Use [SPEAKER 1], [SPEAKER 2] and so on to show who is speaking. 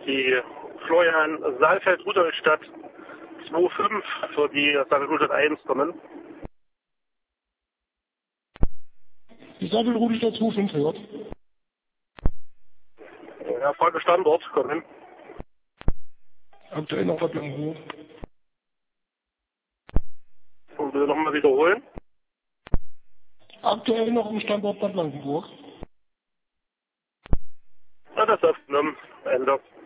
[SPEAKER 1] die Florian Saalfeld-Rudolstadt 2,5 für die Saalfeld-Rudolstadt 1 kommen.
[SPEAKER 2] Die Saalfeld-Rudolstadt 2,5 hört.
[SPEAKER 1] Ja, Frage Standort kommen.
[SPEAKER 2] Aktuell noch Bad Blankenburg.
[SPEAKER 1] Und bitte nochmal wiederholen.
[SPEAKER 2] Aktuell noch im Standort Bad Blankenburg.
[SPEAKER 1] Ja, das ist aufgenommen. Ende.